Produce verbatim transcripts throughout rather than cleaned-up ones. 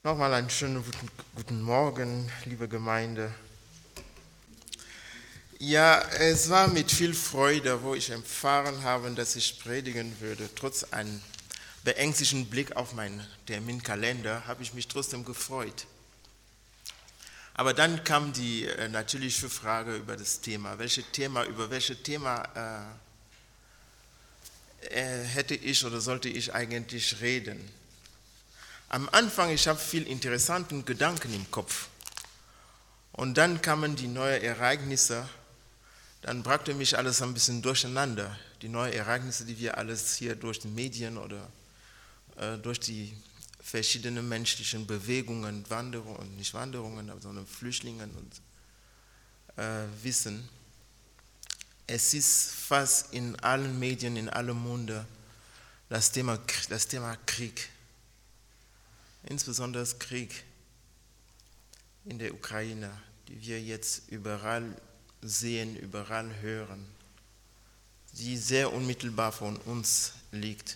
Nochmal einen schönen guten, guten Morgen, liebe Gemeinde. Ja, es war mit viel Freude, wo ich erfahren habe, dass ich predigen würde. Trotz einem beängstigenden Blick auf meinen Terminkalender habe ich mich trotzdem gefreut. Aber dann kam die äh, natürliche Frage über das Thema. Welche Thema, über welches Thema äh, äh, hätte ich oder sollte ich eigentlich reden? Am Anfang, ich habe viel interessanten Gedanken im Kopf. Und dann kamen die neuen Ereignisse, dann brachte mich alles ein bisschen durcheinander. Die neuen Ereignisse, die wir alles hier durch die Medien oder äh, durch die verschiedenen menschlichen Bewegungen, Wanderungen, nicht Wanderungen, sondern Flüchtlinge und äh, wissen. Es ist fast in allen Medien, in allem Munde das Thema, das Thema Krieg. Insbesondere das Krieg in der Ukraine, die wir jetzt überall sehen, überall hören, die sehr unmittelbar von uns liegt.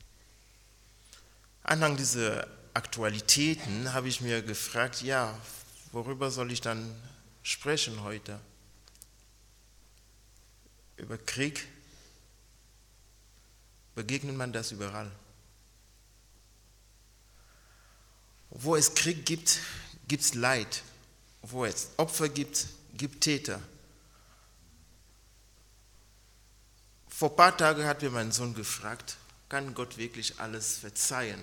Anhand dieser Aktualitäten habe ich mir gefragt, ja, worüber soll ich dann sprechen heute? Über Krieg? Begegnet man das überall? Wo es Krieg gibt, gibt es Leid. Wo es Opfer gibt, gibt Täter. Vor ein paar Tagen hat mir mein Sohn gefragt, kann Gott wirklich alles verzeihen?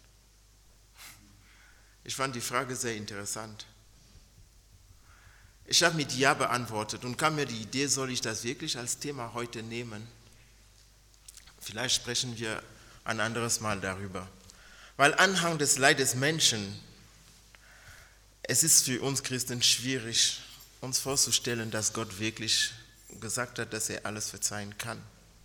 Ich fand die Frage sehr interessant. Ich habe mit Ja beantwortet und kam mir die Idee, soll ich das wirklich als Thema heute nehmen? Vielleicht sprechen wir ein anderes Mal darüber. Weil anhand des Leides des Menschen, es ist für uns Christen schwierig, uns vorzustellen, dass Gott wirklich gesagt hat, dass er alles verzeihen kann.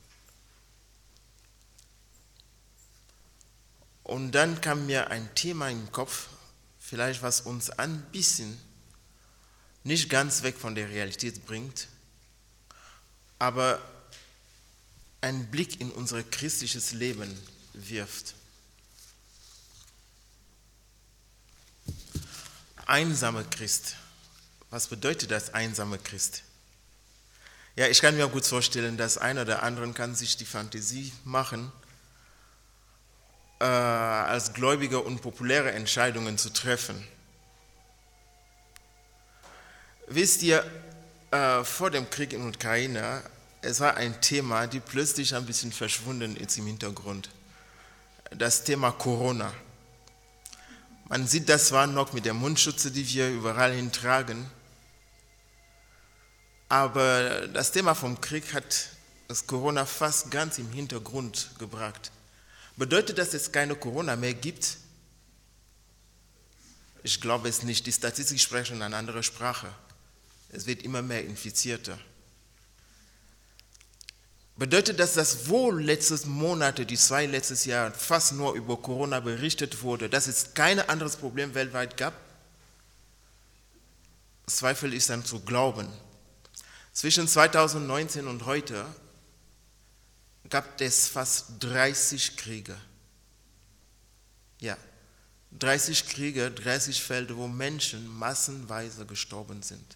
Und dann kam mir ein Thema im Kopf, vielleicht was uns ein bisschen nicht ganz weg von der Realität bringt, aber einen Blick in unser christliches Leben wirft. Einsame Christ. Was bedeutet das, einsame Christ? Ja, ich kann mir gut vorstellen, dass einer oder andere kann sich die Fantasie machen, äh, als Gläubiger unpopuläre Entscheidungen zu treffen. Wisst ihr, äh, vor dem Krieg in der Ukraine, es war ein Thema, die plötzlich ein bisschen verschwunden ist im Hintergrund. Das Thema Corona. Man sieht das zwar noch mit der Mundschutze, die wir überall hin tragen, aber das Thema vom Krieg hat das Corona fast ganz im Hintergrund gebracht. Bedeutet das, dass es keine Corona mehr gibt? Ich glaube es nicht. Die Statistiken sprechen eine andere Sprache. Es wird immer mehr Infizierte. Bedeutet das, dass wohl letztes Monate, die zwei letztes Jahr fast nur über Corona berichtet wurde, dass es kein anderes Problem weltweit gab? Zweifel ist dann zu glauben. Zwischen zweitausendneunzehn und heute gab es fast dreißig Kriege. Ja, dreißig Kriege, dreißig Felder, wo Menschen massenweise gestorben sind.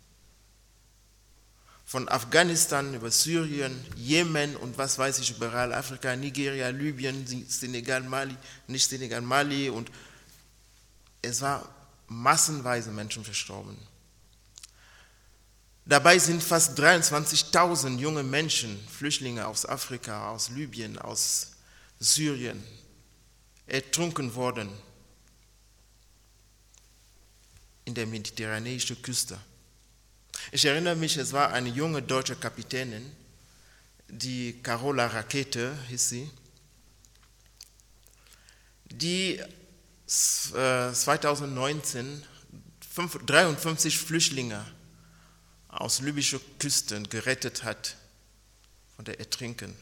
Von Afghanistan über Syrien, Jemen und was weiß ich überall, Afrika, Nigeria, Libyen, Senegal, Mali, nicht Senegal, Mali und es war massenweise Menschen verstorben. Dabei sind fast dreiundzwanzigtausend junge Menschen, Flüchtlinge aus Afrika, aus Libyen, aus Syrien, ertrunken worden in der mediterranischen Küste. Ich erinnere mich, es war eine junge deutsche Kapitänin, die Carola Rakete hieß sie, die zweitausendneunzehn dreiundfünfzig Flüchtlinge aus libyschen Küsten gerettet hat von der Ertrinken.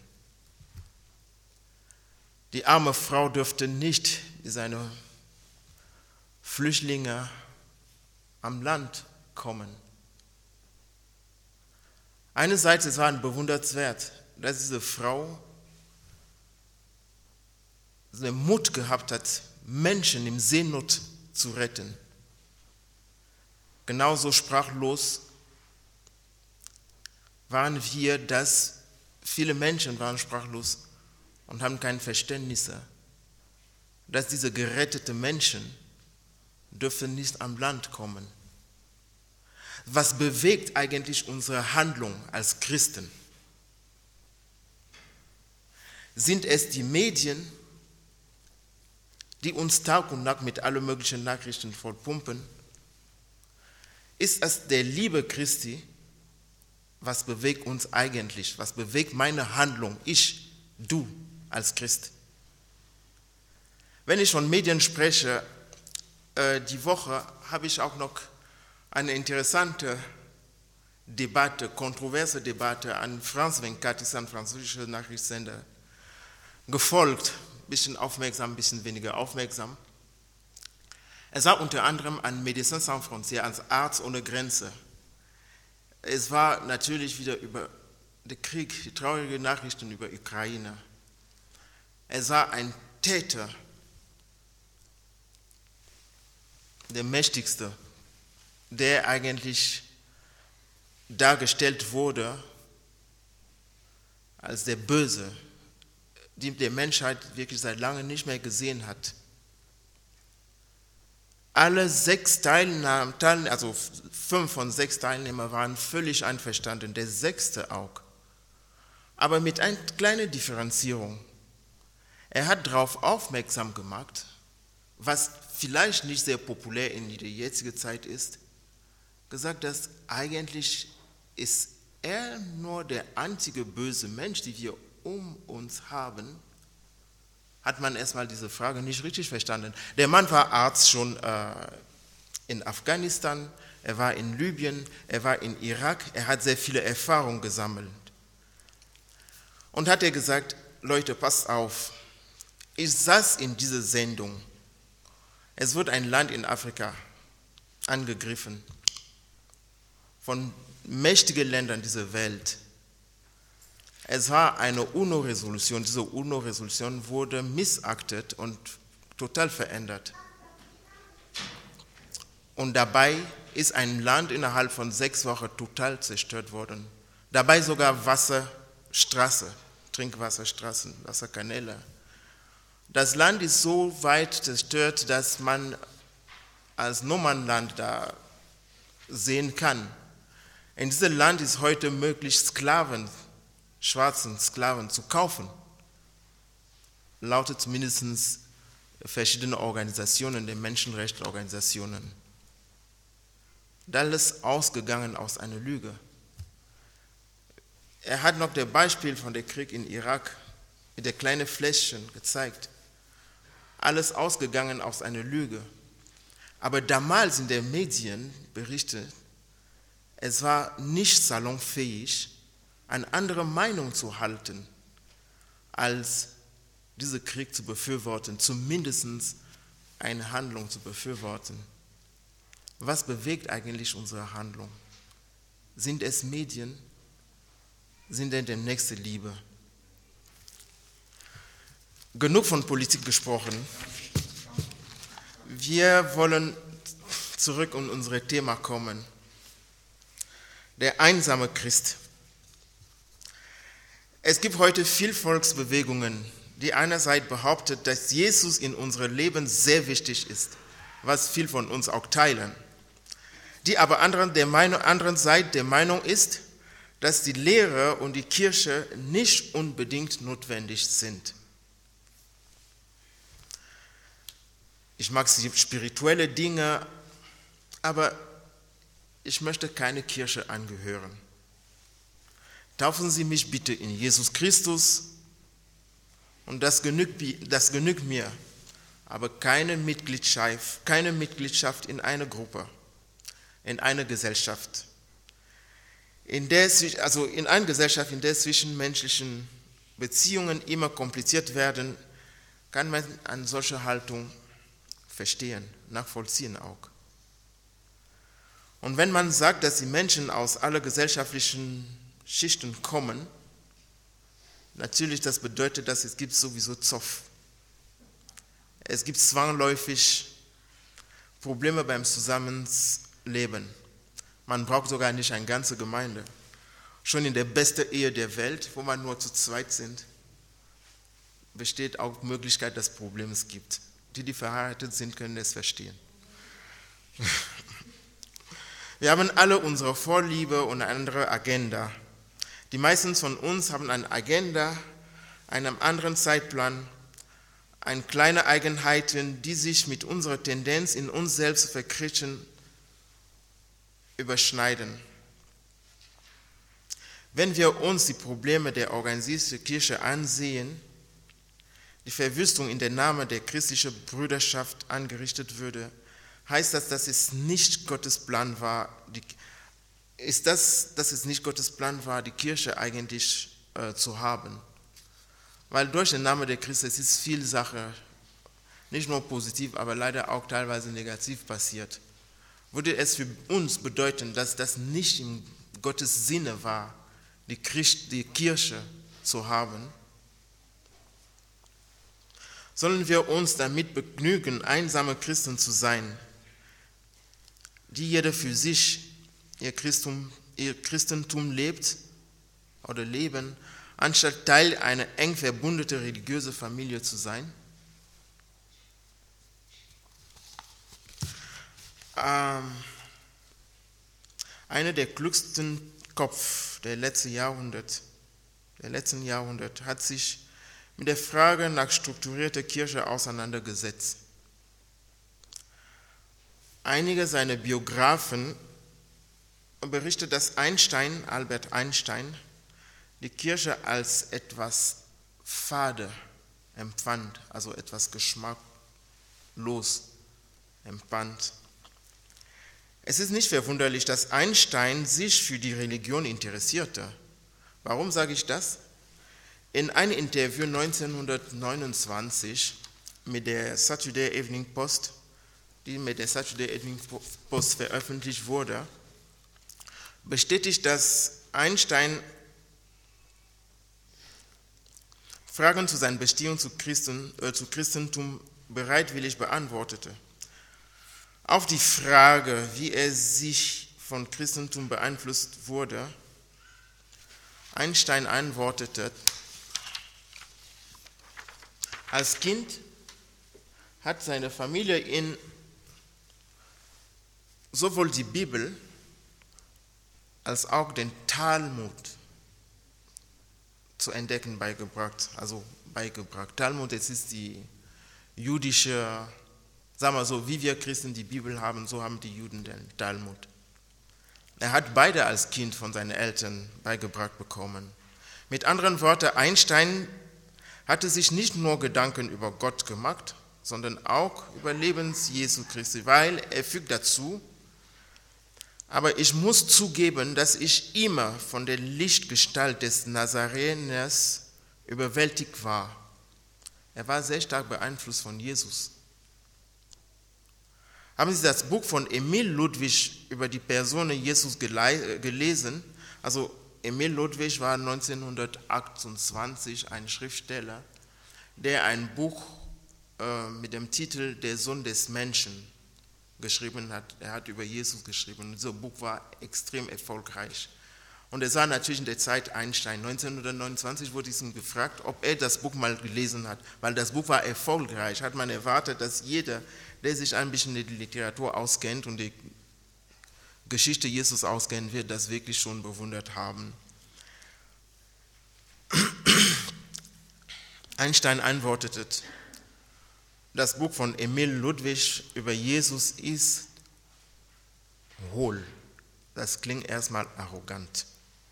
Die arme Frau durfte nicht seine Flüchtlinge am Land kommen. Einerseits, es war bewundernswert, dass diese Frau den Mut gehabt hat, Menschen in Seenot zu retten. Genauso sprachlos waren wir, dass viele Menschen waren sprachlos und haben kein Verständnis, dass diese geretteten Menschen dürfen nicht am Land kommen. Was bewegt eigentlich unsere Handlung als Christen? Sind es die Medien, die uns Tag und Nacht mit allen möglichen Nachrichten vollpumpen? Ist es der Liebe Christi? Was bewegt uns eigentlich? Was bewegt meine Handlung? Ich, du als Christ. Wenn ich von Medien spreche, äh, die Woche habe ich auch noch eine interessante Debatte, kontroverse Debatte an France vierundzwanzig, ist ein französischer Nachrichtensender, gefolgt. Ein bisschen aufmerksam, ein bisschen weniger aufmerksam. Es war unter anderem an Médecins Sans Frontières, als Arzt ohne Grenze. Es war natürlich wieder über den Krieg, die traurigen Nachrichten über Ukraine. Es war ein Täter, der mächtigste, der eigentlich dargestellt wurde als der Böse, den die Menschheit wirklich seit langem nicht mehr gesehen hat. Alle sechs Teilnehmer, also fünf von sechs Teilnehmern waren völlig einverstanden, der sechste auch. Aber mit einer kleinen Differenzierung. Er hat darauf aufmerksam gemacht, was vielleicht nicht sehr populär in der jetzigen Zeit ist, gesagt, dass eigentlich ist er nur der einzige böse Mensch, den wir um uns haben, hat man erstmal diese Frage nicht richtig verstanden. Der Mann war Arzt schon äh, in Afghanistan, er war in Libyen, er war in Irak, er hat sehr viele Erfahrungen gesammelt. Und hat er gesagt, Leute, passt auf, ich saß in dieser Sendung, es wird ein Land in Afrika angegriffen von mächtigen Ländern dieser Welt. Es war eine UNO-Resolution, diese UNO-Resolution wurde missachtet und total verändert. Und dabei ist ein Land innerhalb von sechs Wochen total zerstört worden. Dabei sogar Wasserstraße, Trinkwasserstraßen, Wasserkanäle. Das Land ist so weit zerstört, dass man als No-Mann-Land da sehen kann. In diesem Land ist heute möglich, Sklaven, schwarzen Sklaven zu kaufen. Lautet zumindest verschiedene Organisationen, der Menschenrechtsorganisationen. Das ist ausgegangen aus einer Lüge. Er hat noch das Beispiel von dem Krieg in Irak mit der kleinen Fläschchen gezeigt. Alles ausgegangen aus einer Lüge. Aber damals in den Medien berichtet, es war nicht salonfähig, eine andere Meinung zu halten, als diesen Krieg zu befürworten, zumindest eine Handlung zu befürworten. Was bewegt eigentlich unsere Handlung? Sind es Medien? Sind es die nächste Liebe? Genug von Politik gesprochen. Wir wollen zurück in unser Thema kommen. Der einsame Christ. Es gibt heute viele Volksbewegungen, die einerseits behaupten, dass Jesus in unserem Leben sehr wichtig ist, was viele von uns auch teilen, die aber anderen der Meinung, andererseits der Meinung ist, dass die Lehre und die Kirche nicht unbedingt notwendig sind. Ich mag spirituelle Dinge, aber ich möchte keine Kirche angehören. Taufen Sie mich bitte in Jesus Christus und das genügt, das genügt mir, aber keine Mitgliedschaft, keine Mitgliedschaft in einer Gruppe, in einer Gesellschaft. In der, also in einer Gesellschaft, in der zwischenmenschlichen Beziehungen immer kompliziert werden, kann man eine solche Haltung verstehen, nachvollziehen auch. Und wenn man sagt, dass die Menschen aus aller gesellschaftlichen Schichten kommen, natürlich das bedeutet, dass es gibt sowieso Zoff. Es gibt zwangsläufig Probleme beim Zusammenleben. Man braucht sogar nicht eine ganze Gemeinde. Schon in der besten Ehe der Welt, wo man nur zu zweit sind, besteht auch Möglichkeit, dass es Probleme gibt. Die, die verheiratet sind, können es verstehen. Wir haben alle unsere Vorliebe und eine andere Agenda. Die meisten von uns haben eine Agenda, einen anderen Zeitplan, eine kleine Eigenheiten, die sich mit unserer Tendenz, in uns selbst zu verkriechen, überschneiden. Wenn wir uns die Probleme der organisierten Kirche ansehen, die Verwüstung in den Namen der christlichen Brüderschaft angerichtet würde, heißt das, dass es nicht Gottes Plan war, die, ist das, dass es nicht Gottes Plan war, die Kirche eigentlich äh, zu haben. Weil durch den Namen der Christen es ist viel Sache, nicht nur positiv, aber leider auch teilweise negativ passiert. Würde es für uns bedeuten, dass das nicht in Gottes Sinne war, die, Christ, die Kirche zu haben? Sollen wir uns damit begnügen, einsame Christen zu sein, die jeder für sich ihr Christum, ihr Christentum lebt oder leben, anstatt Teil einer eng verbundenen religiösen Familie zu sein? Ähm, einer der klügsten Köpfe der letzten Jahrhundert, der letzten Jahrhundert hat sich mit der Frage nach strukturierter Kirche auseinandergesetzt. Einige seiner Biografen berichten, dass Einstein, Albert Einstein, die Kirche als etwas fade empfand, also etwas geschmacklos empfand. Es ist nicht verwunderlich, dass Einstein sich für die Religion interessierte. Warum sage ich das? In einem Interview neunzehnhundertneunundzwanzig mit der Saturday Evening Post, die mit der Saturday Evening Post veröffentlicht wurde, bestätigt, dass Einstein Fragen zu seiner Beziehung zu, Christen, äh, zu Christentum bereitwillig beantwortete. Auf die Frage, wie er sich von Christentum beeinflusst wurde, Einstein antwortete: Als Kind hat seine Familie ihn sowohl die Bibel als auch den Talmud zu entdecken beigebracht, also beigebracht. Talmud, es ist die jüdische, sagen wir so, wie wir Christen die Bibel haben, so haben die Juden den Talmud. Er hat beide als Kind von seinen Eltern beigebracht bekommen. Mit anderen Worten, Einstein hatte sich nicht nur Gedanken über Gott gemacht, sondern auch über Lebens Jesu Christi, weil er fügt dazu: Aber ich muss zugeben, dass ich immer von der Lichtgestalt des Nazareners überwältigt war. Er war sehr stark beeinflusst von Jesus. Haben Sie das Buch von Emil Ludwig über die Person Jesus gelesen? Also Emil Ludwig war neunzehnhundertachtundzwanzig ein Schriftsteller, der ein Buch äh, mit dem Titel Der Sohn des Menschen geschrieben hat. Er hat über Jesus geschrieben. Und dieses Buch war extrem erfolgreich. Und es war natürlich in der Zeit Einstein. neunzehnhundertneunundzwanzig wurde ihm gefragt, ob er das Buch mal gelesen hat, weil das Buch war erfolgreich. Hat man erwartet, dass jeder, der sich ein bisschen in die Literatur auskennt und die Geschichte Jesus auskennen wird, das wirklich schon bewundert haben. Einstein antwortete: Das Buch von Emil Ludwig über Jesus ist hohl. Das klingt erstmal arrogant.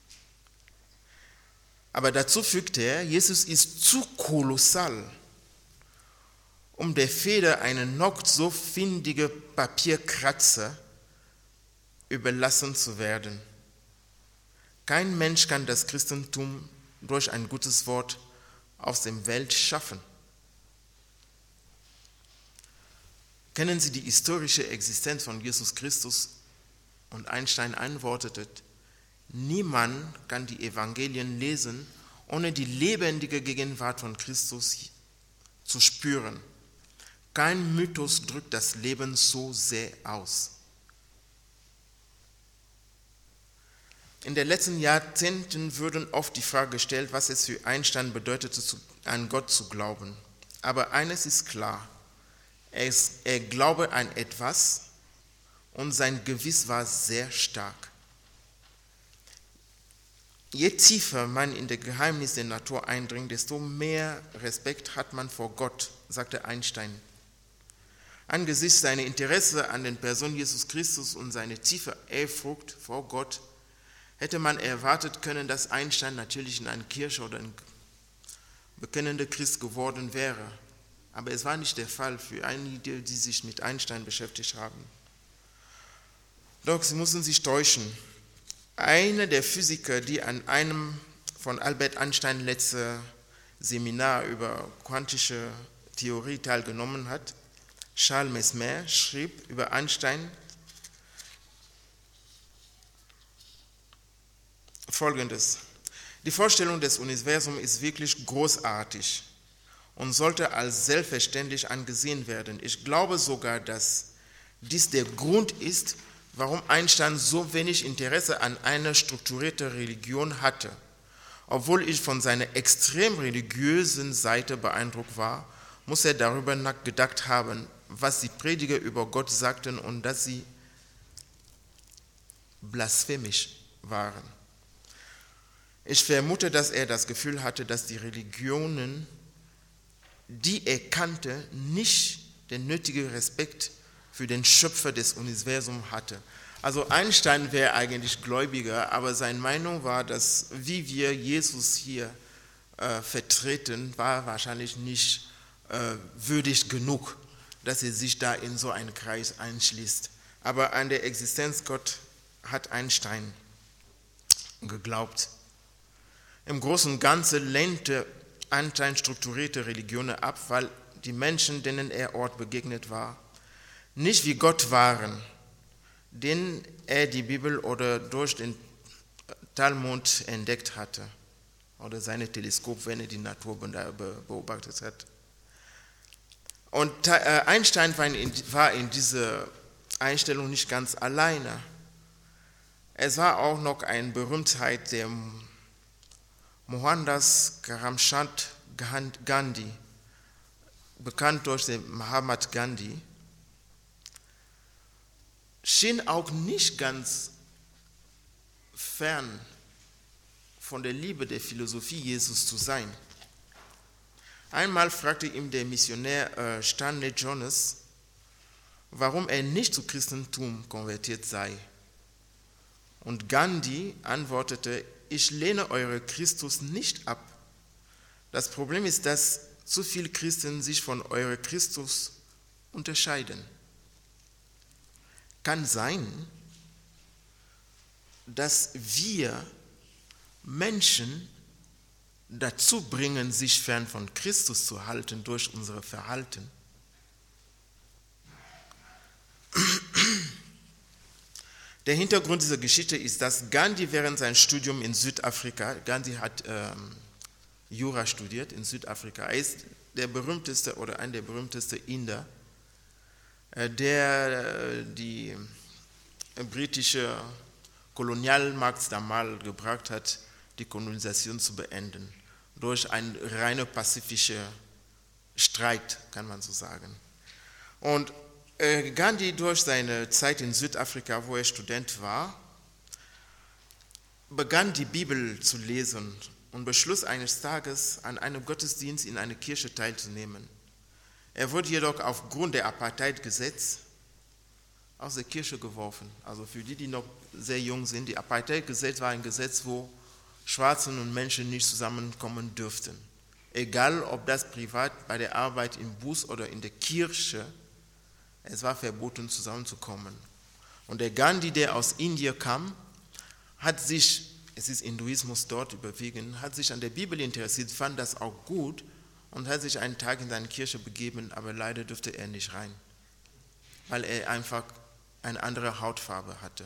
Aber dazu fügte er: Jesus ist zu kolossal, um der Feder einer noch so findige Papierkratzer überlassen zu werden. Kein Mensch kann das Christentum durch ein gutes Wort aus der Welt schaffen. Kennen Sie die historische Existenz von Jesus Christus? Und Einstein antwortete: Niemand kann die Evangelien lesen, ohne die lebendige Gegenwart von Christus zu spüren. Kein Mythos drückt das Leben so sehr aus. In den letzten Jahrzehnten wurde oft die Frage gestellt, was es für Einstein bedeutete, an Gott zu glauben. Aber eines ist klar, er, ist, er glaube an etwas und sein Gewiss war sehr stark. Je tiefer man in das Geheimnis der Natur eindringt, desto mehr Respekt hat man vor Gott, sagte Einstein. Angesichts seiner Interesse an der Person Jesus Christus und seiner tiefen Ehrfurcht vor Gott hätte man erwartet können, dass Einstein natürlich in einer Kirche oder ein bekennender Christ geworden wäre. Aber es war nicht der Fall für einige, die sich mit Einstein beschäftigt haben. Doch sie mussten sich täuschen. Einer der Physiker, die an einem von Albert Einstein letzten Seminar über quantische Theorie teilgenommen hat, Charles Mesmer, schrieb über Einstein Folgendes: Die Vorstellung des Universums ist wirklich großartig und sollte als selbstverständlich angesehen werden. Ich glaube sogar, dass dies der Grund ist, warum Einstein so wenig Interesse an einer strukturierten Religion hatte. Obwohl ich von seiner extrem religiösen Seite beeindruckt war, muss er darüber nachgedacht haben, was die Prediger über Gott sagten und dass sie blasphemisch waren. Ich vermute, dass er das Gefühl hatte, dass die Religionen, die er kannte, nicht den nötigen Respekt für den Schöpfer des Universums hatte. Also Einstein wäre eigentlich Gläubiger, aber seine Meinung war, dass wie wir Jesus hier äh, vertreten, war wahrscheinlich nicht äh, würdig genug, dass er sich da in so einen Kreis einschließt. Aber an der Existenz Gott hat Einstein geglaubt. Im Großen und Ganzen lehnte Einstein strukturierte Religionen ab, weil die Menschen, denen er Ort begegnet war, nicht wie Gott waren, den er die Bibel oder durch den Talmud entdeckt hatte oder seine Teleskop, wenn er die Natur beobachtet hat. Und Einstein war in dieser Einstellung nicht ganz alleine. Es war auch noch eine Berühmtheit, der Mohandas Karamchand Gandhi, bekannt durch den Mahatma Gandhi, schien auch nicht ganz fern von der Liebe der Philosophie Jesus zu sein. Einmal fragte ihm der Missionär äh, Stanley Jones, warum er nicht zum Christentum konvertiert sei. Und Gandhi antwortete, ich lehne euren Christus nicht ab. Das Problem ist, dass zu viele Christen sich von eurem Christus unterscheiden. Kann sein, dass wir Menschen dazu bringen, sich fern von Christus zu halten durch unser Verhalten. Der Hintergrund dieser Geschichte ist, dass Gandhi während seinem Studium in Südafrika, Gandhi hat ähm, Jura studiert in Südafrika, er ist der berühmteste oder einer der berühmtesten Inder, der die britische Kolonialmacht damals gebracht hat, die Kolonisation zu beenden, durch einen reinen pazifischen Streit, kann man so sagen. Und äh, Gandhi durch seine Zeit in Südafrika, wo er Student war, begann die Bibel zu lesen und beschloss eines Tages, an einem Gottesdienst in einer Kirche teilzunehmen. Er wurde jedoch aufgrund der Apartheid-Gesetz aus der Kirche geworfen. Also für die, die noch sehr jung sind, die Apartheid-Gesetz war ein Gesetz, wo Schwarzen und Menschen nicht zusammenkommen dürften. Egal, ob das privat bei der Arbeit im Bus oder in der Kirche, es war verboten, zusammenzukommen. Und der Gandhi, der aus Indien kam, hat sich, es ist Hinduismus dort überwiegend, hat sich an der Bibel interessiert, fand das auch gut, und hat sich einen Tag in seine Kirche begeben, aber leider durfte er nicht rein, weil er einfach eine andere Hautfarbe hatte.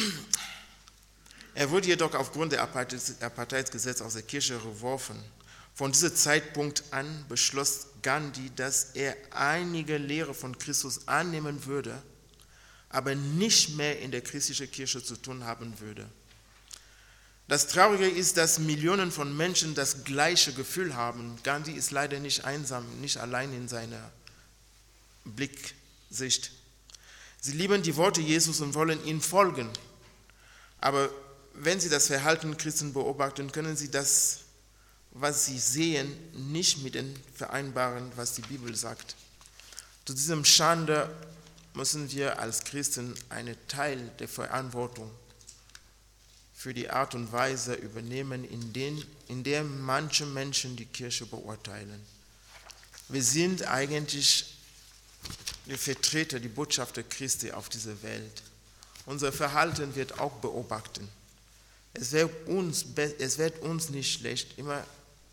Er wurde jedoch aufgrund der Apartheidsgesetz aus der Kirche geworfen Von diesem Zeitpunkt an beschloss Gandhi, dass er einige Lehre von Christus annehmen würde, aber nicht mehr in der christlichen Kirche zu tun haben würde. Das Traurige ist, dass Millionen von Menschen das gleiche Gefühl haben. Gandhi ist leider nicht einsam, nicht allein in seiner Blicksicht. Sie lieben die Worte Jesus und wollen ihm folgen. Aber wenn sie das Verhalten Christen beobachten, können sie das, was sie sehen, nicht mit dem vereinbaren, was die Bibel sagt. Zu diesem Schande müssen wir als Christen einen Teil der Verantwortung für die Art und Weise übernehmen, in, den, in der manche Menschen die Kirche beurteilen. Wir sind eigentlich die Vertreter, die Botschafter Christi auf dieser Welt. Unser Verhalten wird auch beobachten. Es wird uns, es wird uns nicht schlecht, immer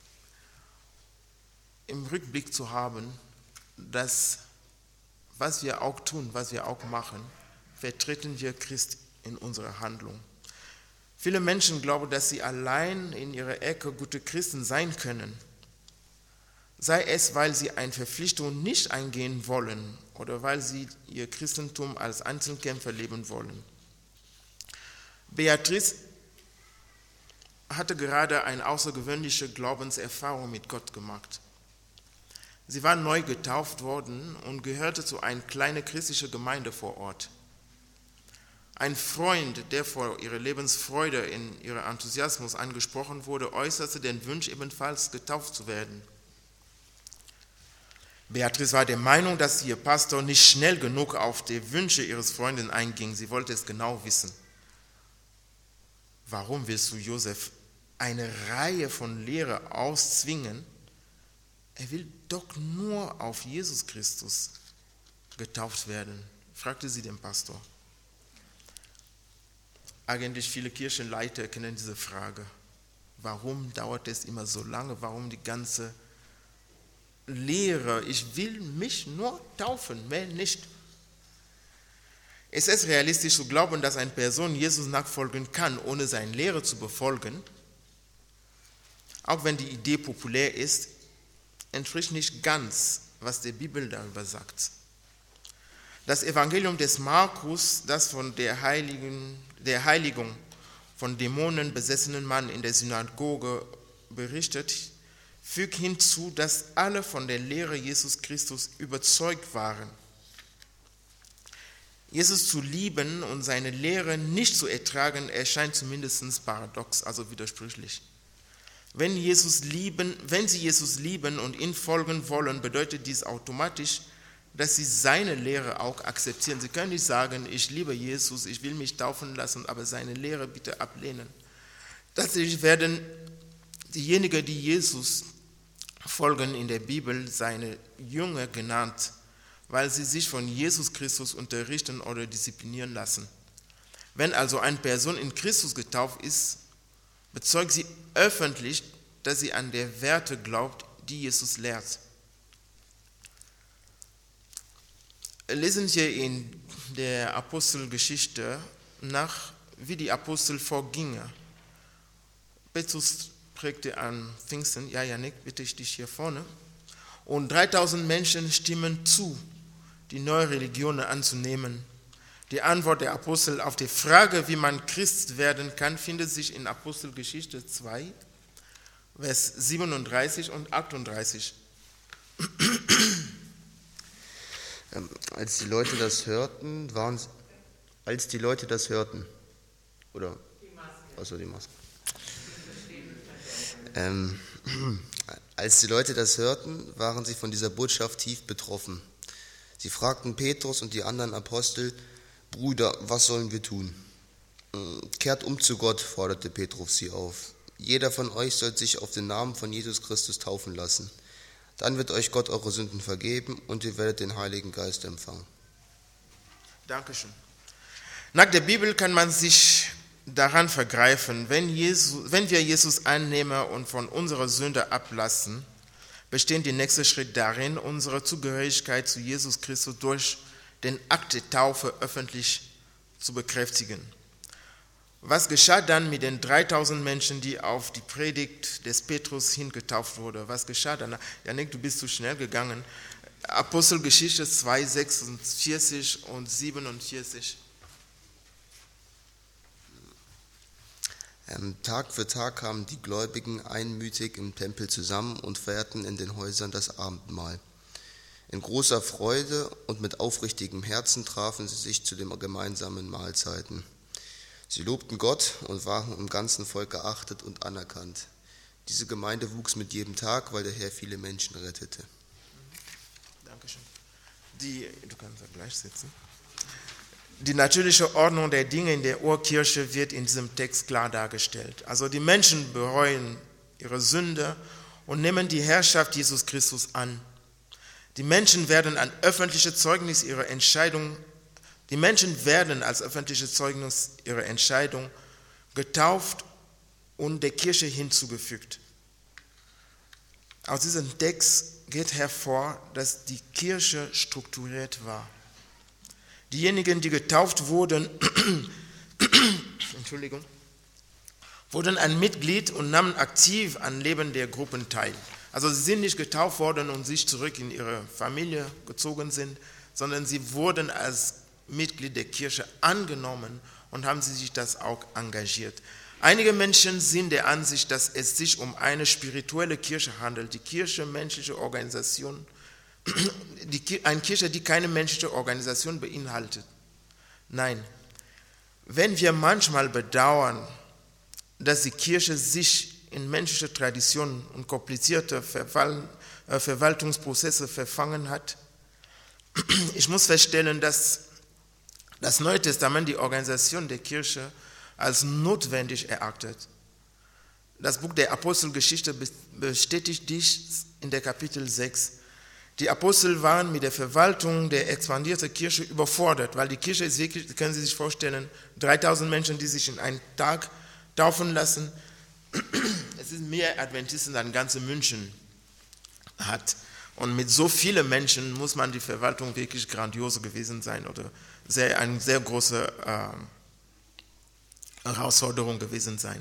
im Rückblick zu haben, dass was wir auch tun, was wir auch machen, vertreten wir Christ in unserer Handlung. Viele Menschen glauben, dass sie allein in ihrer Ecke gute Christen sein können. Sei es, weil sie eine Verpflichtung nicht eingehen wollen oder weil sie ihr Christentum als Einzelkämpfer leben wollen. Beatrice hatte gerade eine außergewöhnliche Glaubenserfahrung mit Gott gemacht. Sie war neu getauft worden und gehörte zu einer kleinen christlichen Gemeinde vor Ort. Ein Freund, der vor ihrer Lebensfreude in ihrem Enthusiasmus angesprochen wurde, äußerte den Wunsch, ebenfalls getauft zu werden. Beatrice war der Meinung, dass ihr Pastor nicht schnell genug auf die Wünsche ihres Freundes einging. Sie wollte es genau wissen. Warum willst du Josef eine Reihe von Lehre auszwingen? Er will doch nur auf Jesus Christus getauft werden, fragte sie den Pastor. Eigentlich viele Kirchenleiter kennen diese Frage. Warum dauert es immer so lange? Warum die ganze Lehre? Ich will mich nur taufen, mehr nicht. Es ist realistisch zu glauben, dass eine Person Jesus nachfolgen kann, ohne seine Lehre zu befolgen. Auch wenn die Idee populär ist, entspricht nicht ganz, was die Bibel darüber sagt. Das Evangelium des Markus, das von der, Heiligen, der Heiligung von Dämonen besessenen Mann in der Synagoge berichtet, fügt hinzu, dass alle von der Lehre Jesus Christus überzeugt waren. Jesus zu lieben und seine Lehre nicht zu ertragen, erscheint zumindest paradox, also widersprüchlich. Wenn, Jesus lieben, wenn sie Jesus lieben und ihm folgen wollen, bedeutet dies automatisch, dass sie seine Lehre auch akzeptieren. Sie können nicht sagen, ich liebe Jesus, ich will mich taufen lassen, aber seine Lehre bitte ablehnen. Tatsächlich werden diejenigen, die Jesus folgen, in der Bibel seine Jünger genannt, weil sie sich von Jesus Christus unterrichten oder disziplinieren lassen. Wenn also eine Person in Christus getauft ist, bezeugt sie öffentlich, dass sie an die Werte glaubt, die Jesus lehrt. Lesen wir in der Apostelgeschichte nach, wie die Apostel vorgingen. Petrus prägte an Pfingsten, ja, Janik, bitte ich dich hier vorne, und dreitausend Menschen stimmen zu, die neue Religionen anzunehmen. Die Antwort der Apostel auf die Frage, wie man Christ werden kann, findet sich in Apostelgeschichte zwei, Vers siebenunddreißig und achtunddreißig. Ähm, als die Leute das hörten, waren als die Leute das hörten, oder? Die Maske. Also die Maske. Ähm, als die Leute das hörten, waren sie von dieser Botschaft tief betroffen. Sie fragten Petrus und die anderen Apostel: Brüder, was sollen wir tun? Kehrt um zu Gott, forderte Petrus sie auf. Jeder von euch soll sich auf den Namen von Jesus Christus taufen lassen. Dann wird euch Gott eure Sünden vergeben und ihr werdet den Heiligen Geist empfangen. Dankeschön. Nach der Bibel kann man sich daran vergreifen, wenn, Jesus, wenn wir Jesus annehmen und von unserer Sünde ablassen, besteht der nächste Schritt darin, unsere Zugehörigkeit zu Jesus Christus durch den Akt der Taufe öffentlich zu bekräftigen. Was geschah dann mit den dreitausend Menschen, die auf die Predigt des Petrus hingetauft wurden? Was geschah dann? Janik, du bist zu schnell gegangen. Apostelgeschichte zwei, sechsundvierzig und siebenundvierzig. Ähm, Tag für Tag kamen die Gläubigen einmütig im Tempel zusammen und feierten in den Häusern das Abendmahl. In großer Freude und mit aufrichtigem Herzen trafen sie sich zu den gemeinsamen Mahlzeiten. Sie lobten Gott und waren im ganzen Volk geachtet und anerkannt. Diese Gemeinde wuchs mit jedem Tag, weil der Herr viele Menschen rettete. Dankeschön. Die, du kannst da gleich sitzen. Die natürliche Ordnung der Dinge in der Urkirche wird in diesem Text klar dargestellt. Also die Menschen bereuen ihre Sünde und nehmen die Herrschaft Jesus Christus an. Die Menschen werden ein öffentliches Zeugnis ihrer Entscheidung Die Menschen werden als öffentliches Zeugnis ihrer Entscheidung getauft und der Kirche hinzugefügt. Aus diesem Text geht hervor, dass die Kirche strukturiert war. Diejenigen, die getauft wurden, Entschuldigung, wurden ein Mitglied und nahmen aktiv am Leben der Gruppen teil. Also sie sind nicht getauft worden und sich zurück in ihre Familie gezogen sind, sondern sie wurden als Mitglied der Kirche angenommen und haben sie sich das auch engagiert. Einige Menschen sind der Ansicht, dass es sich um eine spirituelle Kirche handelt. Die Kirche, menschliche Organisation, die, eine Kirche, die keine menschliche Organisation beinhaltet. Nein, wenn wir manchmal bedauern, dass die Kirche sich in menschliche Traditionen und komplizierte Verwal- äh, Verwaltungsprozesse verfangen hat, ich muss feststellen, dass das Neue Testament die Organisation der Kirche als notwendig erachtet. Das Buch der Apostelgeschichte bestätigt dies in der Kapitel sechs. Die Apostel waren mit der Verwaltung der expandierten Kirche überfordert, weil die Kirche ist wirklich, können Sie sich vorstellen, dreitausend Menschen, die sich in einem Tag taufen lassen. Es ist mehr Adventisten, als ganze München hat. Und mit so vielen Menschen muss man die Verwaltung wirklich grandios gewesen sein oder sehr, eine sehr große äh, Herausforderung gewesen sein.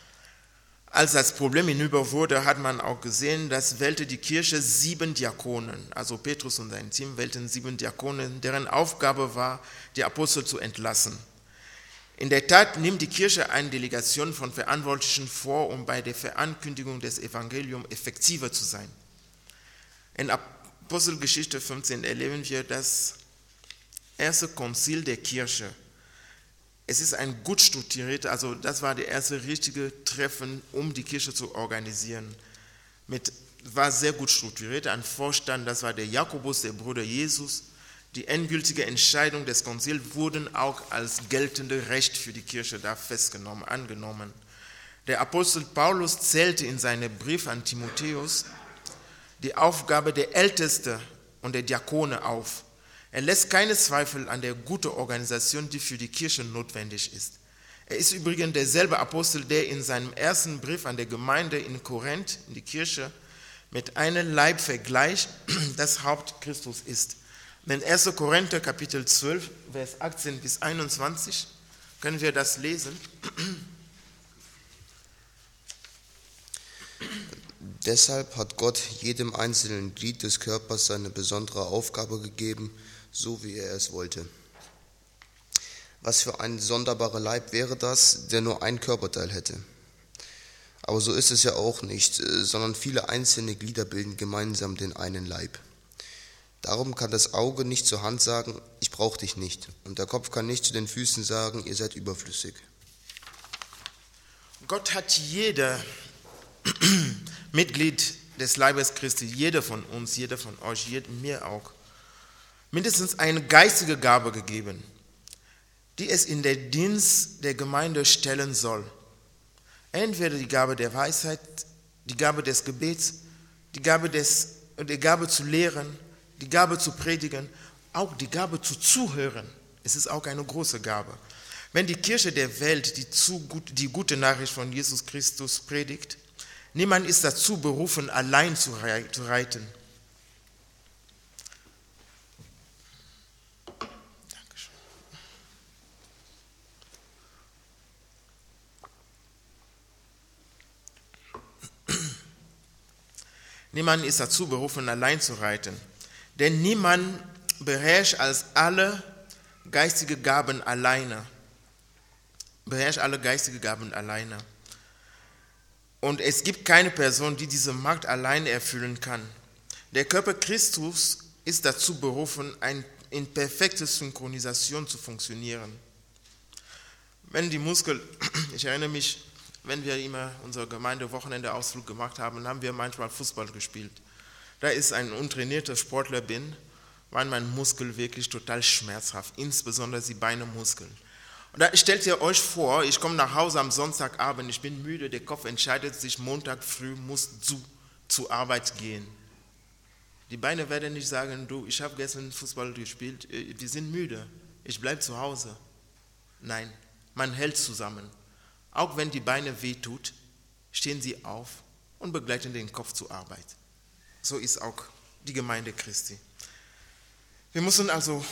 Als das Problem hinüber wurde, hat man auch gesehen, dass wählte die Kirche sieben Diakonen, also Petrus und sein Team wählten sieben Diakonen, deren Aufgabe war, die Apostel zu entlassen. In der Tat nimmt die Kirche eine Delegation von Verantwortlichen vor, um bei der Verankündigung des Evangeliums effektiver zu sein. In Apostelgeschichte fünfzehn erleben wir das erste Konzil der Kirche. Es ist ein gut strukturiertes, also das war das erste richtige Treffen, um die Kirche zu organisieren. Mit, war sehr gut strukturiert, ein Vorstand, das war der Jakobus, der Bruder Jesus. Die endgültige Entscheidung des Konzils wurden auch als geltende Recht für die Kirche da festgenommen, angenommen. Der Apostel Paulus zählte in seinem Brief an Timotheus die Aufgabe der Ältesten und der Diakone auf. Er lässt keine Zweifel an der guten Organisation, die für die Kirche notwendig ist. Er ist übrigens derselbe Apostel, der in seinem ersten Brief an der Gemeinde in Korinth, in die Kirche, mit einem Leib vergleicht, das Haupt Christus ist. In ersten Korinther Kapitel zwölf, Vers achtzehn bis einundzwanzig, können wir das lesen. Deshalb hat Gott jedem einzelnen Glied des Körpers seine besondere Aufgabe gegeben, so wie er es wollte. Was für ein sonderbarer Leib wäre das, der nur ein Körperteil hätte? Aber so ist es ja auch nicht, sondern viele einzelne Glieder bilden gemeinsam den einen Leib. Darum kann das Auge nicht zur Hand sagen, ich brauche dich nicht. Und der Kopf kann nicht zu den Füßen sagen, ihr seid überflüssig. Gott hat jeder Mitglied des Leibes Christi, jeder von uns, jeder von euch, jeder, mir auch, mindestens eine geistige Gabe gegeben, die es in den Dienst der Gemeinde stellen soll. Entweder die Gabe der Weisheit, die Gabe des Gebets, die Gabe, des, die Gabe zu lehren, die Gabe zu predigen, auch die Gabe zu zuhören. Es ist auch eine große Gabe. Wenn die Kirche der Welt die, zu gut, die gute Nachricht von Jesus Christus predigt, niemand ist dazu berufen, allein zu reiten. Niemand ist dazu berufen, allein zu reiten. Denn niemand beherrscht als alle geistige Gaben alleine. Beherrscht alle geistige Gaben alleine. Und es gibt keine Person, die diese Macht allein erfüllen kann. Der Körper Christus ist dazu berufen, ein, in perfekter Synchronisation zu funktionieren. Wenn die Muskeln, ich erinnere mich, wenn wir immer unser Gemeinde-Wochenende-Ausflug gemacht haben, haben wir manchmal Fußball gespielt. Da ist ein untrainierter Sportler bin, waren meine Muskeln wirklich total schmerzhaft, insbesondere die Beinemuskeln. Und da stellt ihr euch vor, ich komme nach Hause am Sonntagabend, ich bin müde, der Kopf entscheidet sich, Montag früh muss zu, zur Arbeit gehen. Die Beine werden nicht sagen, du, ich habe gestern Fußball gespielt, die sind müde, ich bleibe zu Hause. Nein, man hält zusammen. Auch wenn die Beine wehtut, stehen sie auf und begleiten den Kopf zur Arbeit. So ist auch die Gemeinde Christi. Wir müssen also,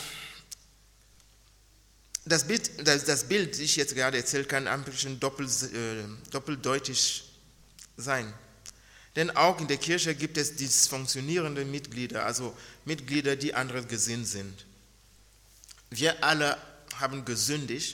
das Bild, das, das Bild, das ich jetzt gerade erzählt, kann ein bisschen doppelt, äh, doppeldeutig sein. Denn auch in der Kirche gibt es dysfunktionierende Mitglieder, also Mitglieder, die anderer gesinnt sind. Wir alle haben gesündigt,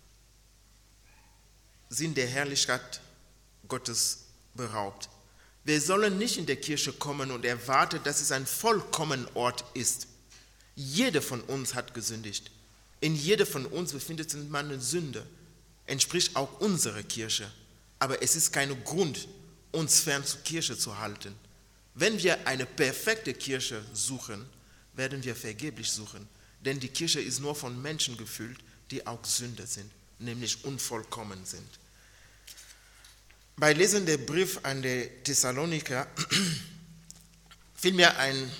sind der Herrlichkeit Gottes beraubt. Wir sollen nicht in der Kirche kommen und erwarten, dass es ein vollkommener Ort ist. Jeder von uns hat gesündigt. In jeder von uns befindet sich eine Sünde. Entspricht auch unserer Kirche. Aber es ist kein Grund, uns fern zur Kirche zu halten. Wenn wir eine perfekte Kirche suchen, werden wir vergeblich suchen. Denn die Kirche ist nur von Menschen gefüllt, die auch Sünder sind, nämlich unvollkommen sind. Bei Lesen der Brief an die Thessaloniker fiel mir ein,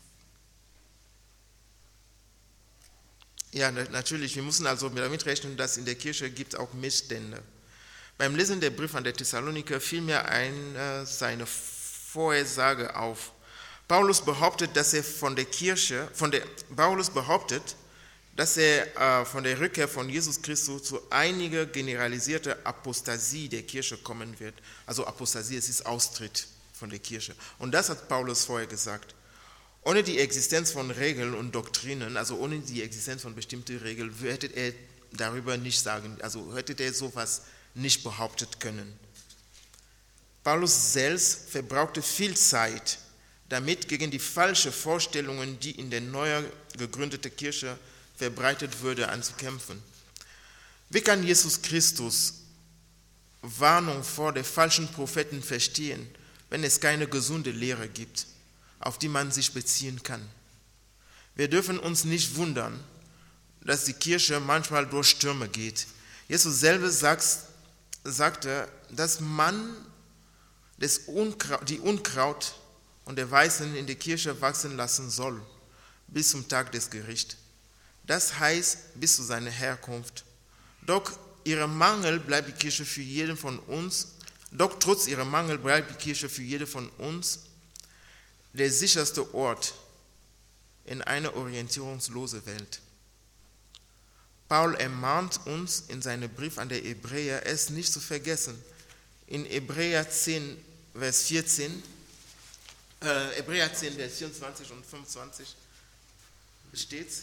ja natürlich, wir müssen also damit rechnen, dass in der Kirche gibt es auch Missstände. Beim Lesen der Brief an die Thessaloniker fiel mir ein, äh, seine Vorhersage auf. Paulus behauptet, dass er von der Kirche, von der, Paulus behauptet, dass er äh, von der Rückkehr von Jesus Christus zu einiger generalisierter Apostasie der Kirche kommen wird. Also Apostasie, es ist Austritt von der Kirche. Und das hat Paulus vorher gesagt. Ohne die Existenz von Regeln und Doktrinen, also ohne die Existenz von bestimmten Regeln, hätte er darüber nicht sagen, also hätte er sowas nicht behauptet können. Paulus selbst verbrauchte viel Zeit damit, gegen die falschen Vorstellungen, die in der neu gegründeten Kirche verbreitet würde, anzukämpfen. Wie kann Jesus Christus Warnung vor den falschen Propheten verstehen, wenn es keine gesunde Lehre gibt, auf die man sich beziehen kann? Wir dürfen uns nicht wundern, dass die Kirche manchmal durch Stürme geht. Jesus selber sagt, sagte, dass man das Unkraut, die Unkraut und der Weizen in der Kirche wachsen lassen soll, bis zum Tag des Gerichts. Das heißt, bis zu seiner Herkunft. Doch ihrem Mangel bleibt die Kirche für jeden von uns, doch trotz ihrem Mangel bleibt die Kirche für jeden von uns der sicherste Ort in einer orientierungslosen Welt. Paul ermahnt uns in seinem Brief an die Hebräer, es nicht zu vergessen. In Hebräer zehn, Vers vierzehn, äh, Hebräer zehn, Vers vierundzwanzig und fünfundzwanzig steht's.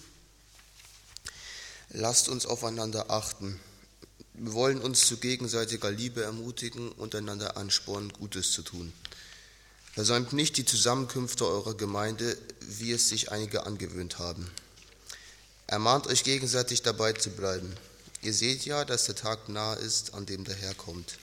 Lasst uns aufeinander achten. Wir wollen uns zu gegenseitiger Liebe ermutigen und einander anspornen, Gutes zu tun. Versäumt nicht die Zusammenkünfte eurer Gemeinde, wie es sich einige angewöhnt haben. Ermahnt euch gegenseitig dabei zu bleiben. Ihr seht ja, dass der Tag nahe ist, an dem der Herr kommt.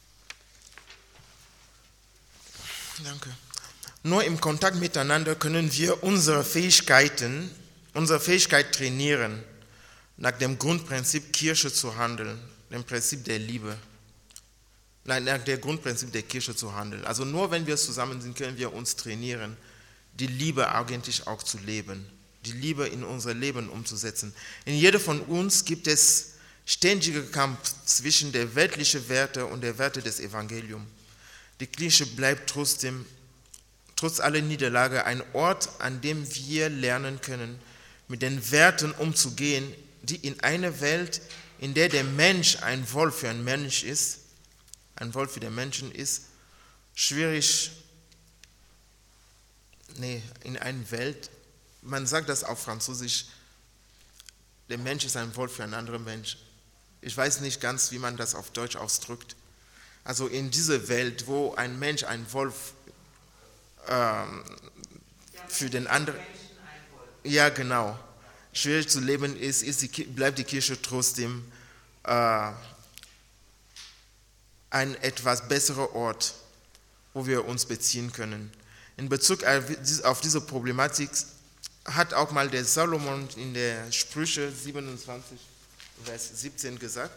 Danke. Nur im Kontakt miteinander können wir unsere Fähigkeiten, unsere Fähigkeit trainieren, nach dem Grundprinzip Kirche zu handeln, dem Prinzip der Liebe. Nein, nach dem Grundprinzip der Kirche zu handeln. Also nur wenn wir zusammen sind, können wir uns trainieren, die Liebe eigentlich auch zu leben, die Liebe in unser Leben umzusetzen. In jedem von uns gibt es ständigen Kampf zwischen den weltlichen Werten und den Werten des Evangeliums. Die Kirche bleibt trotzdem, trotz aller Niederlage, ein Ort, an dem wir lernen können, mit den Werten umzugehen, die in einer Welt, in der der Mensch ein Wolf für einen Mensch ist, ein Wolf für den Menschen ist, schwierig nee, in einer Welt, man sagt das auf Französisch, der Mensch ist ein Wolf für einen anderen Mensch. Ich weiß nicht ganz, wie man das auf Deutsch ausdrückt. Also in dieser Welt, wo ein Mensch ein Wolf ähm, für den anderen, ja genau, schwierig zu leben ist, ist die, bleibt die Kirche trotzdem äh, ein etwas besserer Ort, wo wir uns beziehen können. In Bezug auf diese Problematik hat auch mal der Salomon in der Sprüche siebenundzwanzig, Vers siebzehn gesagt: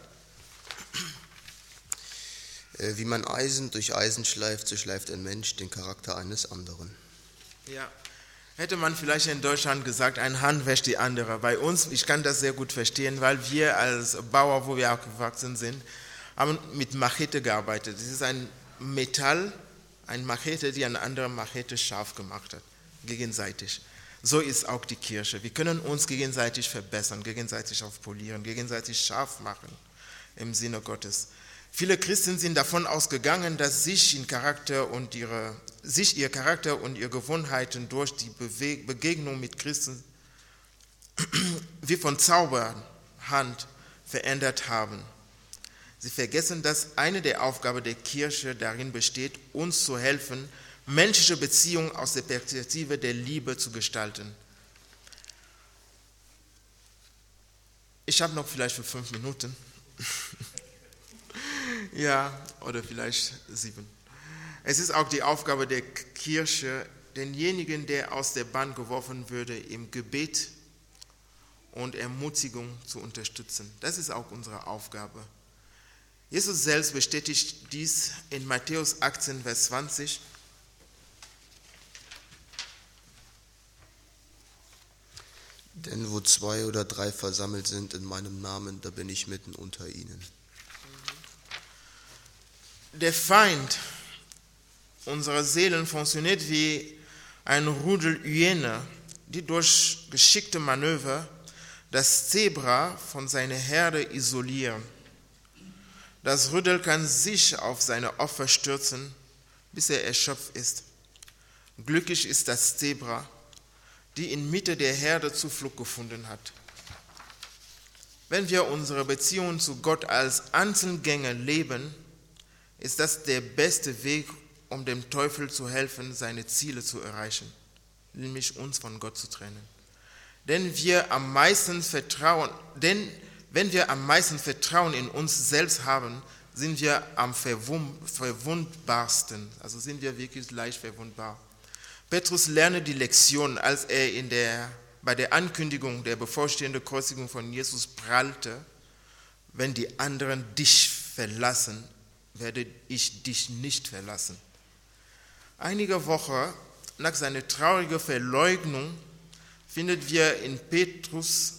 Wie man Eisen durch Eisen schleift, so schleift ein Mensch den Charakter eines anderen. Ja, hätte man vielleicht in Deutschland gesagt, ein Hand wäscht die andere. Bei uns, ich kann das sehr gut verstehen, weil wir als Bauer, wo wir aufgewachsen sind, haben mit Machete gearbeitet. Das ist ein Metall, ein Machete, die eine andere Machete scharf gemacht hat, gegenseitig. So ist auch die Kirche. Wir können uns gegenseitig verbessern, gegenseitig aufpolieren, gegenseitig scharf machen im Sinne Gottes. Viele Christen sind davon ausgegangen, dass sich, in Charakter und ihre, sich ihr Charakter und ihre Gewohnheiten durch die Bewe- Begegnung mit Christen wie von Zauberhand verändert haben. Sie vergessen, dass eine der Aufgaben der Kirche darin besteht, uns zu helfen, menschliche Beziehungen aus der Perspektive der Liebe zu gestalten. Ich habe noch vielleicht für fünf Minuten. Ja, oder vielleicht sieben. Es ist auch die Aufgabe der Kirche, denjenigen, der aus der Bahn geworfen würde, im Gebet und Ermutigung zu unterstützen. Das ist auch unsere Aufgabe. Jesus selbst bestätigt dies in Matthäus achtzehn, Vers zwanzig. Denn wo zwei oder drei versammelt sind in meinem Namen, da bin ich mitten unter ihnen. Der Feind unserer Seelen funktioniert wie ein Rudel Hyäne, die durch geschickte Manöver das Zebra von seiner Herde isolieren. Das Rudel kann sich auf seine Opfer stürzen, bis er erschöpft ist. Glücklich ist das Zebra, die inmitten der Herde Zuflucht gefunden hat. Wenn wir unsere Beziehung zu Gott als Einzelgänger leben, ist das der beste Weg, um dem Teufel zu helfen, seine Ziele zu erreichen, nämlich uns von Gott zu trennen. Denn wir am meisten Vertrauen, denn wenn wir am meisten Vertrauen in uns selbst haben, sind wir am verwundbarsten, also sind wir wirklich leicht verwundbar. Petrus lernte die Lektion, als er in der, bei der Ankündigung der bevorstehenden Kreuzigung von Jesus prallte: Wenn die anderen dich verlassen, werde ich dich nicht verlassen. Einige Wochen nach seiner traurigen Verleugnung finden wir in Petrus,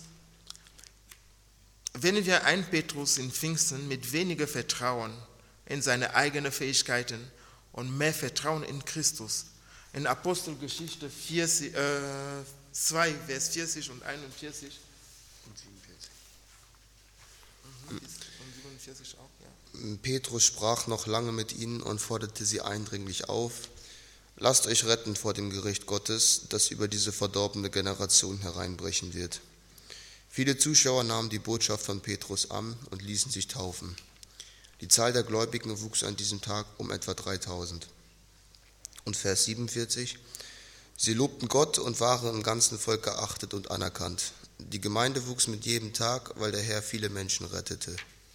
wenn wir einen Petrus in Pfingsten mit weniger Vertrauen in seine eigenen Fähigkeiten und mehr Vertrauen in Christus. In Apostelgeschichte vierzig, äh, zwei, Vers vierzig und einundvierzig. Und siebenundvierzig. Mhm, und siebenundvierzig auch, ja. Petrus sprach noch lange mit ihnen und forderte sie eindringlich auf: Lasst euch retten vor dem Gericht Gottes, das über diese verdorbene Generation hereinbrechen wird. Viele Zuschauer nahmen die Botschaft von Petrus an und ließen sich taufen. Die Zahl der Gläubigen wuchs an diesem Tag um etwa dreitausend. Und Vers siebenundvierzig: Sie lobten Gott und waren im ganzen Volk geachtet und anerkannt. Die Gemeinde wuchs mit jedem Tag, weil der Herr viele Menschen rettete.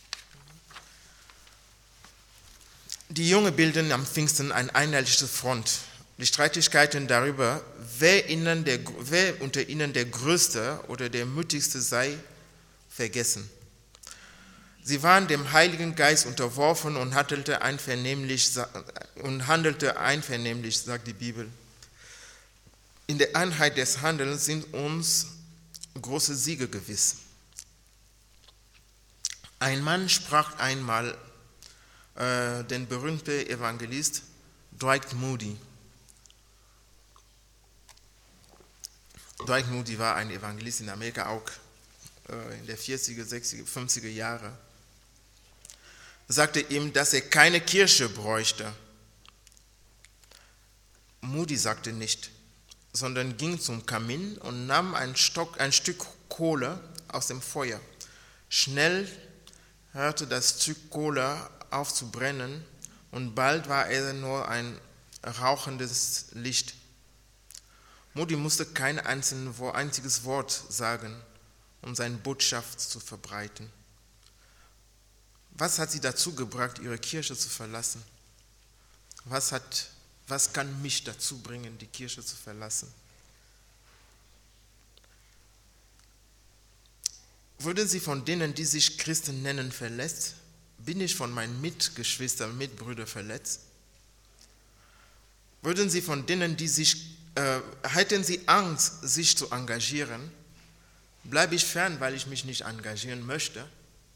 Die Jungen bilden am Pfingsten eine einheitliche Front. Die Streitigkeiten darüber, wer, ihnen der, wer unter ihnen der Größte oder der Mutigste sei, vergessen. Sie waren dem Heiligen Geist unterworfen und handelte einvernehmlich, und handelte einvernehmlich, sagt die Bibel. In der Einheit des Handelns sind uns große Siege gewiss. Ein Mann sprach einmal, äh, den berühmten Evangelist Dwight Moody. Dwight Moody war ein Evangelist in Amerika, auch äh, in der vierziger, sechziger, fünfziger Jahre. Sagte ihm, dass er keine Kirche bräuchte. Moody sagte nicht: sondern ging zum Kamin und nahm ein, Stock, ein Stück Kohle aus dem Feuer. Schnell hörte das Stück Kohle auf zu brennen und bald war er nur ein rauchendes Licht. Modi musste kein einziges Wort sagen, um seine Botschaft zu verbreiten. Was hat sie dazu gebracht, ihre Kirche zu verlassen? Was, hat, was kann mich dazu bringen, die Kirche zu verlassen? Würden Sie von denen, die sich Christen nennen, verletzt? Bin ich von meinen Mitgeschwistern, Mitbrüdern verletzt? Würden Sie von denen, die sich, äh, hätten Sie Angst, sich zu engagieren? Bleibe ich fern, weil ich mich nicht engagieren möchte?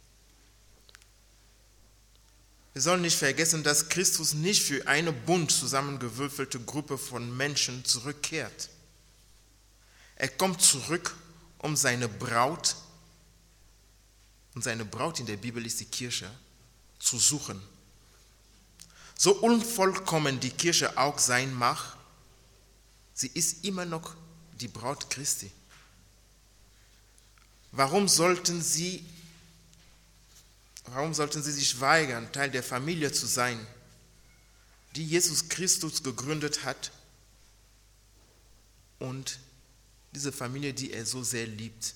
Wir sollen nicht vergessen, dass Christus nicht für eine bunt zusammengewürfelte Gruppe von Menschen zurückkehrt. Er kommt zurück, um seine Braut, und seine Braut in der Bibel ist die Kirche, zu suchen. So unvollkommen die Kirche auch sein mag, sie ist immer noch die Braut Christi. Warum sollten sie Warum sollten sie sich weigern, Teil der Familie zu sein, die Jesus Christus gegründet hat und diese Familie, die er so sehr liebt?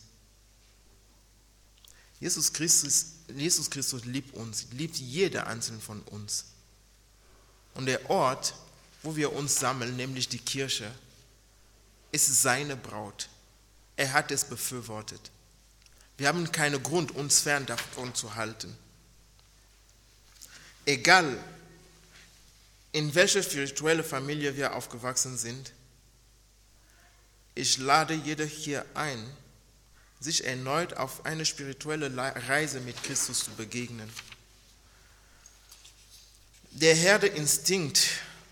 Jesus Christus, Jesus Christus liebt uns, liebt jeder einzelne von uns. Und der Ort, wo wir uns sammeln, nämlich die Kirche, ist seine Braut. Er hat es befürwortet. Wir haben keinen Grund, uns fern davon zu halten. Egal, in welcher spirituellen Familie wir aufgewachsen sind, ich lade jeder hier ein, sich erneut auf eine spirituelle Reise mit Christus zu begegnen. Der Herdeinstinkt,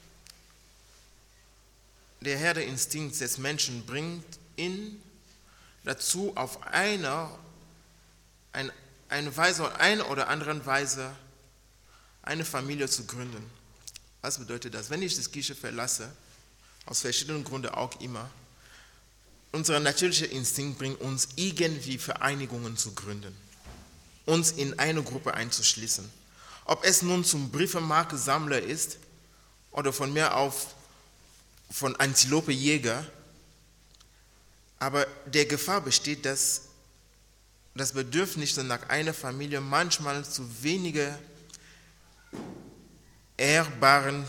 der Herdeinstinkt des Menschen bringt ihn dazu, auf eine, eine, eine Weise, eine oder andere Weise eine Familie zu gründen. Was bedeutet das? Wenn ich die Kirche verlasse, aus verschiedenen Gründen auch immer, unser natürlicher Instinkt bringt uns irgendwie Vereinigungen zu gründen, uns in eine Gruppe einzuschließen. Ob es nun zum Briefmarkensammler ist oder von mir auf von Antilopejäger, aber der Gefahr besteht, dass das Bedürfnis nach einer Familie manchmal zu weniger ehrbaren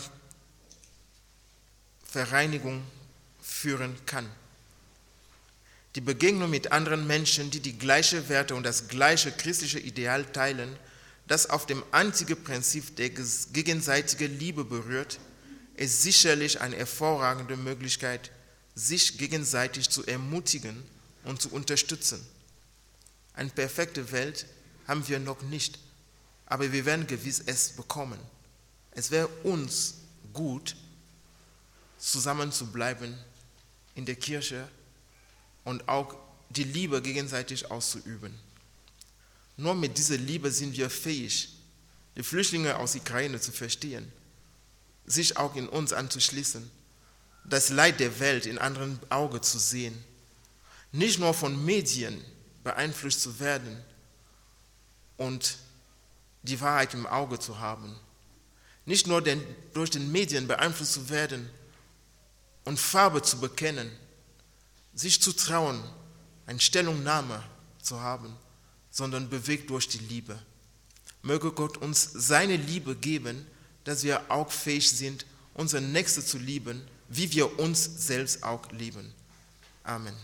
Vereinigung führen kann. Die Begegnung mit anderen Menschen, die die gleichen Werte und das gleiche christliche Ideal teilen, das auf dem einzigen Prinzip der gegenseitigen Liebe berührt, ist sicherlich eine hervorragende Möglichkeit, sich gegenseitig zu ermutigen und zu unterstützen. Eine perfekte Welt haben wir noch nicht, aber wir werden gewiss es bekommen. Es wäre uns gut, zusammen zu bleiben in der Kirche und auch die Liebe gegenseitig auszuüben. Nur mit dieser Liebe sind wir fähig, die Flüchtlinge aus der Ukraine zu verstehen, sich auch in uns anzuschließen, das Leid der Welt in anderen Augen zu sehen, nicht nur von Medien beeinflusst zu werden und die Wahrheit im Auge zu haben, nicht nur den, durch den Medien beeinflusst zu werden und Farbe zu bekennen, sich zu trauen, eine Stellungnahme zu haben, sondern bewegt durch die Liebe. Möge Gott uns seine Liebe geben, dass wir auch fähig sind, unseren Nächsten zu lieben, wie wir uns selbst auch lieben. Amen.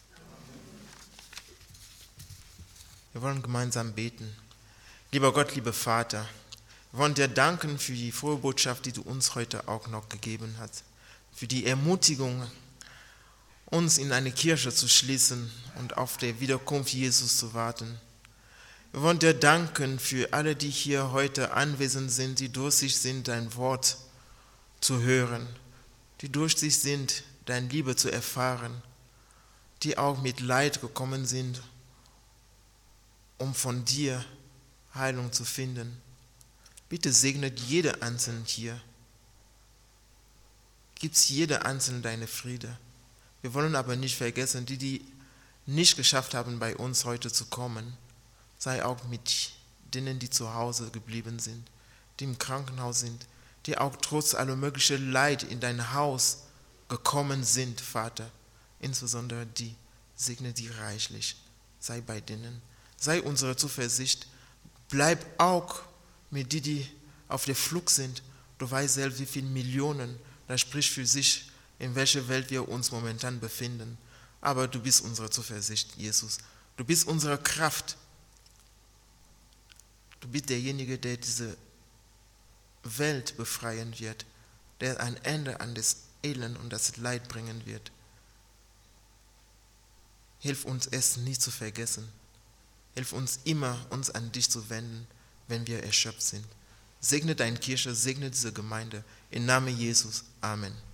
Wir wollen gemeinsam beten. Lieber Gott, lieber Vater, wir wollen dir danken für die frohe Botschaft, die du uns heute auch noch gegeben hast, für die Ermutigung, uns in eine Kirche zu schließen und auf die Wiederkunft Jesus zu warten. Wir wollen dir danken für alle, die hier heute anwesend sind, die durstig sind, dein Wort zu hören, die durstig sind, deine Liebe zu erfahren, die auch mit Leid gekommen sind, um von dir Heilung zu finden. Bitte segnet jeder Einzelne hier. Gib jeder Einzelne deine Friede. Wir wollen aber nicht vergessen, die, die nicht geschafft haben, bei uns heute zu kommen, sei auch mit denen, die zu Hause geblieben sind, die im Krankenhaus sind, die auch trotz aller möglichen Leid in dein Haus gekommen sind, Vater. Insbesondere die, segne die reichlich, sei bei denen, sei unsere Zuversicht, bleib auch mit die, die auf der Flucht sind. Du weißt selbst, wie viele Millionen, das spricht für sich, in welcher Welt wir uns momentan befinden. Aber du bist unsere Zuversicht, Jesus. Du bist unsere Kraft. Du bist derjenige, der diese Welt befreien wird, der ein Ende an das Elend und das Leid bringen wird. Hilf uns, es nie zu vergessen. Hilf uns immer, uns an dich zu wenden, wenn wir erschöpft sind. Segne deine Kirche, segne diese Gemeinde. Im Namen Jesus. Amen.